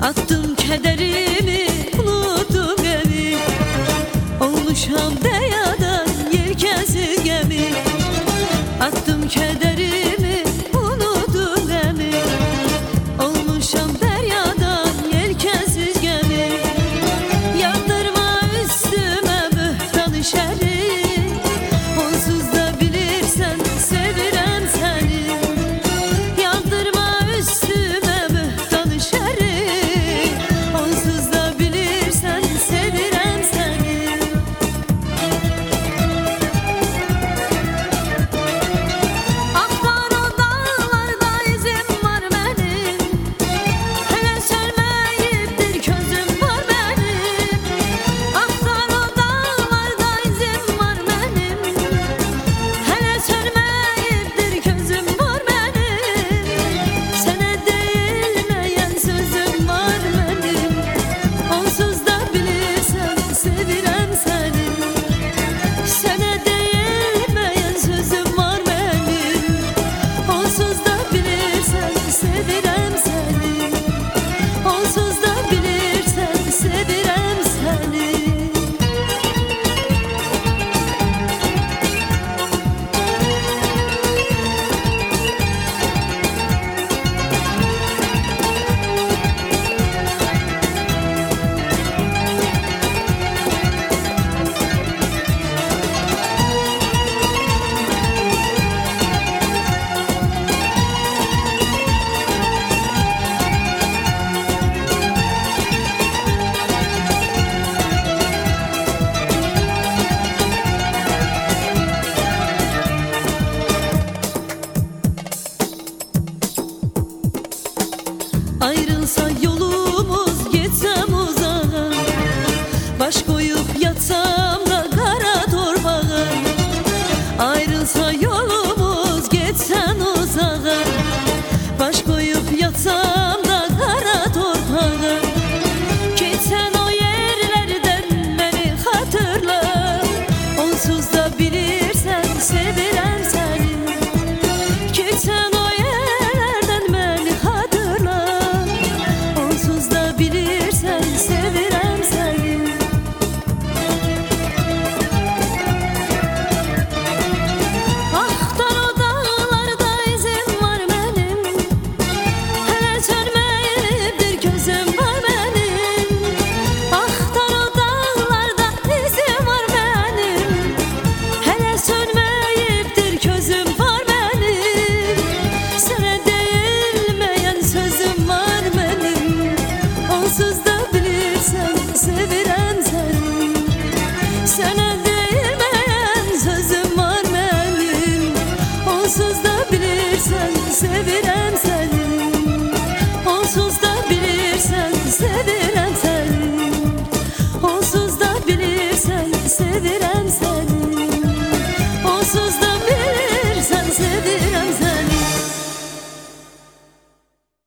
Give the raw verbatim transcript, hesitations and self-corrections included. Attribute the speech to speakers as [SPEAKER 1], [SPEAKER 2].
[SPEAKER 1] Attım kederimi, unuttum gemi. Olmuşam deryadan yelkensiz gemi. Attım kederimi, unuttum gemi. Olmuşam deryadan yelkensiz gemi. Yağdırma üstüme böhtan şerri. Onsuz da bilirsen sevirem seni. Yağdırma üstüme böhtan şerri. Onsuz da bilirsen sevirem seni. Aktar o dağlarda izim var benim. Hele sönmeyiptir közüm var benim. Aktar o dağlarda izim var benim. Hele sönmeyiptir közüm var benim. Sana değilmeyen sözüm var benim. Onsuz da bilirsen sevirem seni. Sana değilmeyen sözüm var benim. Onsuz da bilirsen sevirem seni. Onsuz da bilirsen sevirem seni. Ayrılsa yol